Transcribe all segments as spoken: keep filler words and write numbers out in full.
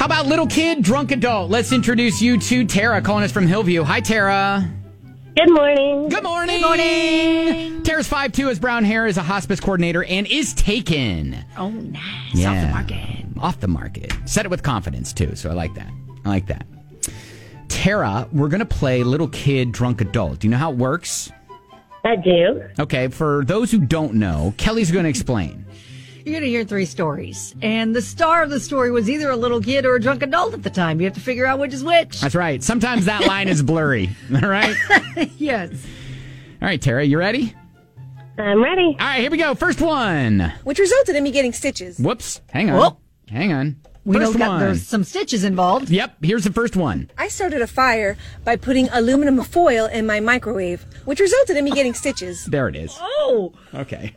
about little kid, drunk adult? Let's introduce you to Tara, calling us from Hillview. Hi, Tara. Good morning. Good morning. Good morning. Tara's five two, has brown hair, is a hospice coordinator, and is taken. Oh, nice. Yeah. Off the market. Off the market. Said it with confidence, too, so I like that. I like that. Tara, we're going to play little kid, drunk adult. Do you know how it works? I do. Okay, for those who don't know, Kelly's going to explain. You're going to hear three stories. And the star of the story was either a little kid or a drunk adult at the time. You have to figure out which is which. That's right. Sometimes that line is blurry. All right? Yes. All right, Tara, you ready? I'm ready. All right, here we go. First one. Which resulted in me getting stitches. Whoops. Hang on. Whoop. Hang on. We First know that one. there's some stitches involved. Yep, here's the first one. I started a fire by putting aluminum foil in my microwave, which resulted in me getting stitches. There it is. Oh. Okay.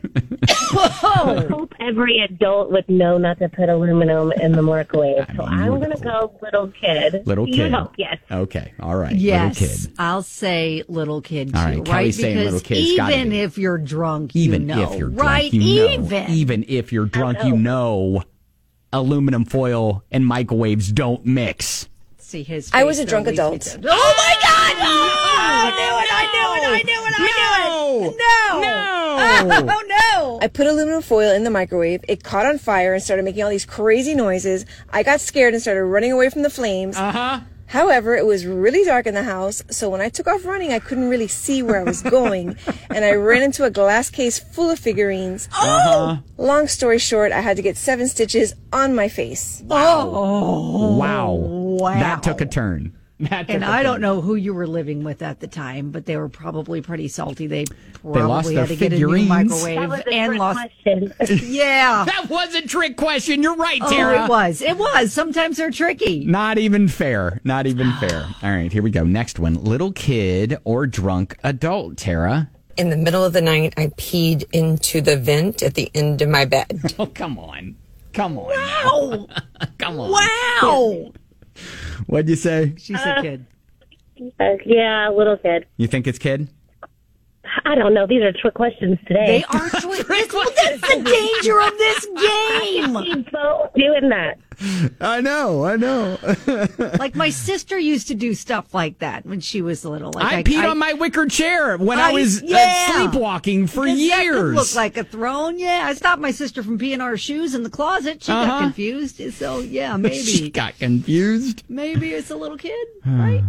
I hope every adult would know not to put aluminum in the microwave. So I'm going to go little kid. Little You kid. hope, yes. Okay, all right. Yes. Little kid. I'll say little kid, too. All right, right? Kelly's saying because little kid. It's gotta even be. if you're drunk, Even you know. if you're drunk, right? you know. Even. Even if you're drunk, you know aluminum foil and microwaves don't mix. See his face. I was a so drunk at least adult. we did. Oh, my God! Oh, I knew it! I knew it! I knew it! I knew it! No! No! Oh, no! I put aluminum foil in the microwave. It caught on fire and started making all these crazy noises. I got scared and started running away from the flames. Uh-huh. However, it was really dark in the house, so when I took off running, I couldn't really see where I was going, and I ran into a glass case full of figurines. Uh-huh. Long story short, I had to get seven stitches on my face. Oh. Wow. Wow. That took a turn. That took And a I turn. don't know who you were living with at the time, but they were probably pretty salty. They probably lost their had to get a new figurines. That microwave was a and trick lost. question. Yeah. That was a trick question. You're right, Oh, Tara. it was. It was. Sometimes they're tricky. Not even fair. Not even fair. All right, here we go. Next one. Little kid or drunk adult, Tara. In the middle of the night, I peed into the vent at the end of my bed. Oh, come on. Come on. Wow. now. Come on. Wow. What'd you say? She's a kid. Uh, yeah, little kid. You think it's kid? I don't know. These are trick questions today. They are trick. Well, that's the danger of this game. Keep both doing that. I know. I know. Like my sister used to do stuff like that when she was little. Like I peed on my wicker chair when I, I- was uh, yeah. sleepwalking for Because that could years. look like a throne. Yeah, I stopped my sister from peeing on her shoes in the closet. She Uh-huh. got confused. So yeah, She maybe got confused. maybe it's a little kid, right?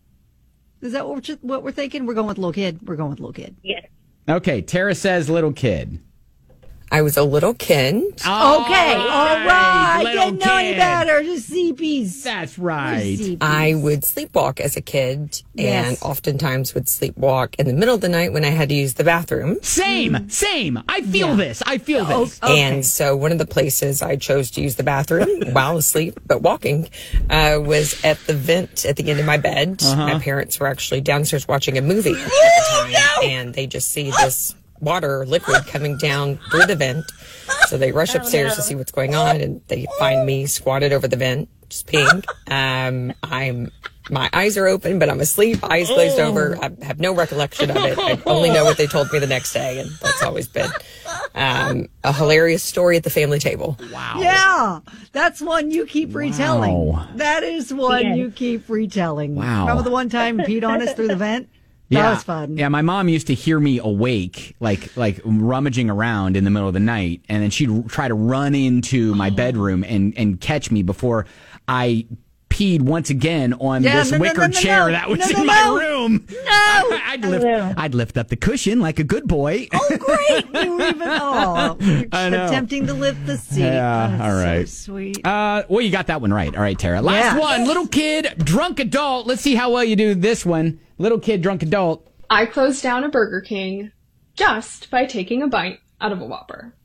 Is that what we're, what we're thinking? We're going with little kid. We're going with little kid. Yes. Okay, Tara says little kid. I was a little kid. Okay, all right. little Didn't know any kid. better. Just C Ps. That's right. C Ps. I would sleepwalk as a kid and Yes. oftentimes would sleepwalk in the middle of the night when I had to use the bathroom. Same, same. I feel Yeah. this. I feel Oh, this. okay. And so one of the places I chose to use the bathroom while asleep, but walking, uh, was at the vent at the end of my bed. My parents were actually downstairs watching a movie at the time, and they just see this water liquid coming down through the vent. So they rush upstairs to see what's going on, and they find me squatted over the vent, just peeing. Um, I'm my eyes are open, but I'm asleep, eyes glazed over. I have no recollection of it. I only know what they told me the next day, and that's always been um, a hilarious story at the family table. Wow. Yeah, that's one you keep retelling. Wow. That is one Yes. you keep retelling. Wow. Remember the one time you peed on us through the vent? That was fun. Yeah, my mom used to hear me awake, like like rummaging around in the middle of the night, and then she'd r- try to run into my bedroom and, and catch me before I peed once again on Yeah, this no, no, wicker no, no, chair no. that was No, no, in my no. room. No. I'd lift know. I'd lift up the cushion like a good boy. Oh, great. You were even oh, I know. attempting to lift the seat. Yeah, Oh, that's all right. So sweet. Uh, well, you got that one right. All right, Tara. Last Yeah. one. Little kid, drunk adult. Let's see how well you do this one. Little kid, drunk adult. I closed down a Burger King just by taking a bite out of a Whopper.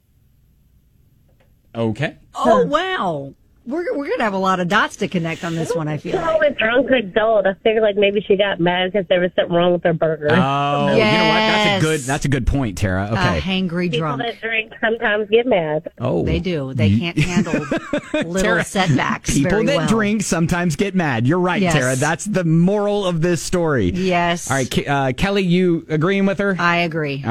Okay. Oh, wow. We're, we're going to have a lot of dots to connect on this one, I feel So like. with drunk adult, I figured like maybe she got mad because there was something wrong with her burger. Oh, you know what? That's a Yes. good. That's a good point, Tara. Okay. A hangry People drunk. that drink sometimes get mad. oh, They do. They can't handle little Tara, setbacks People very that well. drink sometimes get mad. You're right, Yes. Tara. That's the moral of this story. Yes. All right, Ke- uh, Kelly, you agreeing with her? I agree. All right.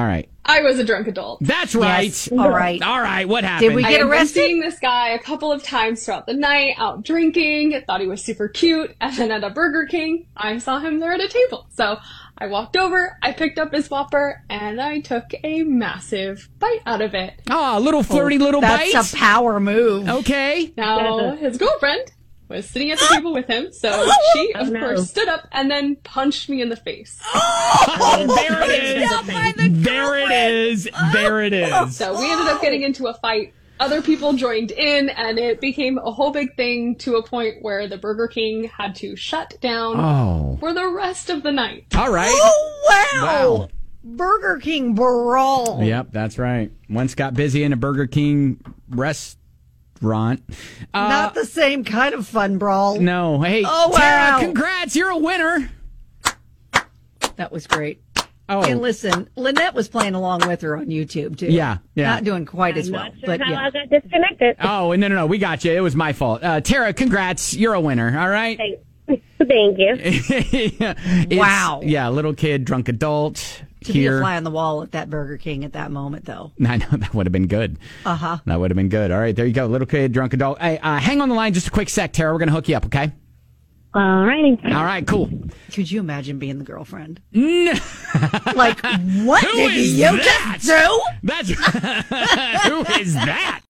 I was a drunk adult. That's right. Yes. All right. All right. What happened? Did we I get had been arrested? seeing this guy a couple of times throughout the night, out drinking, thought he was super cute, and then at a Burger King, I saw him there at a table. So I walked over, I picked up his Whopper, and I took a massive bite out of it. Oh, a little flirty little That's bite. a power move. Okay. Now, his girlfriend was sitting at the table with him, so she, of no. course, stood up and then punched me in the face. Oh, there it is. There it is. There it is. So we ended up getting into a fight. Other people joined in, and it became a whole big thing to a point where the Burger King had to shut down Oh. for the rest of the night. All right. Oh, wow. Wow. Burger King brawl. Yep, that's right. Once got busy in a Burger King restaurant. Uh, Not the same kind of fun brawl. no. Hey, Oh, Tara, wow. congrats. You're a winner. That was great. Oh, And listen, Lynette was playing along with her on YouTube, too. Yeah, yeah. Not doing quite as well. Not sure But how yeah. I got disconnected. oh, no, no, no. We got you. It was my fault. Uh, Tara, congrats. You're a winner. All right. Thank thank you. It's- Wow. Yeah, little kid, drunk adult. To be a here. fly on the wall at that Burger King at that moment, though. I know that would have been good. Uh huh. That would have been good. All right, there you go. Little kid, drunk adult. Hey, uh, hang on the line just a quick sec, Tara. We're going to hook you up, okay? All righty. All right, cool. Could you imagine being the girlfriend? No, Like, what Who did is you that? just do? that's who is that?